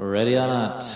Ready or not.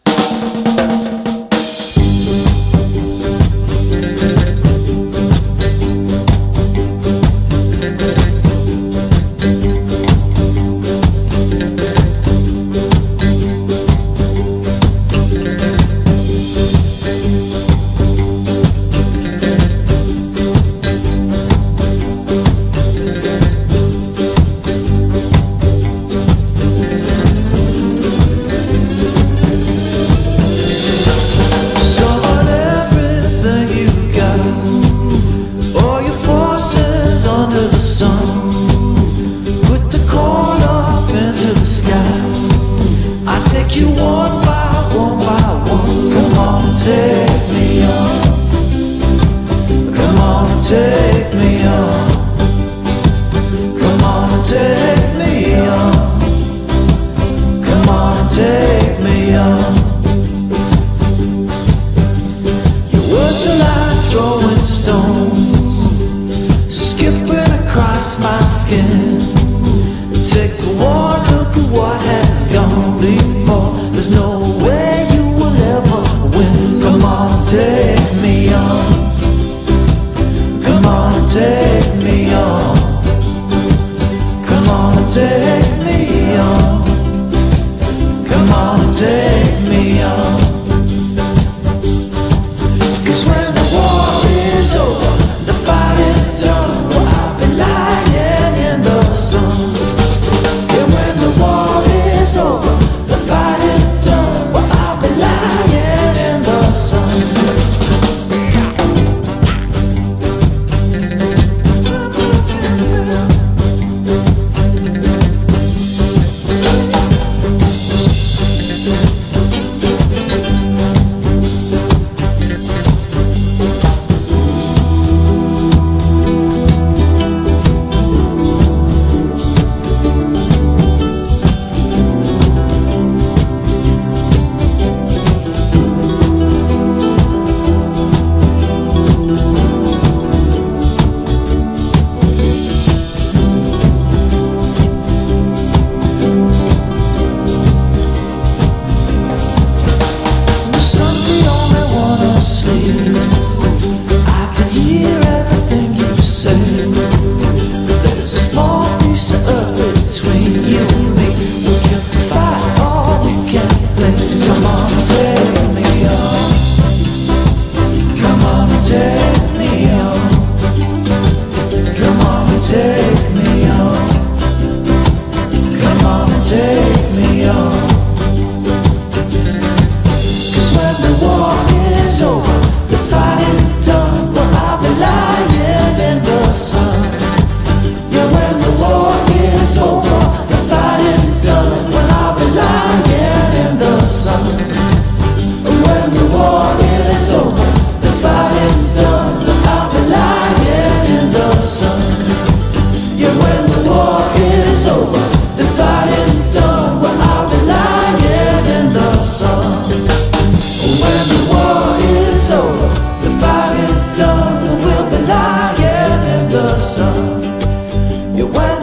Under the sun, put the corn up into the sky. I take you one by one by one. Come on and take me on. Come on and take me on. Come on and take me on. Come on and take me on. Your words are like throwing stones, skipping across my skin. Take one look at what has gone before. There's no way you will ever win. Come on, take me on. Come on, take me on. Come on, take me on. Come on, take me on. 'Cause when the war is over, the fight is done. I'll be lying in the sun. And when the war is over, the fight is done. Well, I'll be lying in the sun. I can hear everything you say. There's a small piece of earth between you and me. We can fight or we can play. Come on and take me on. Come on and take me on. Come on and take me on. Come on and take me on. 'Cause when the war is over, the fight is done. Well, I'll be lying in the sun. Yeah, when the war is over, the fight is done. Well, I'll be lying in the sun. When the war is over, the fight is done. Well, I'll be lying in the sun. Yeah, when the war is over, the fight is done. Well, I'll be lying in the sun. When the war is over, the fight is done. We'll be lying in the sun. Yeah, when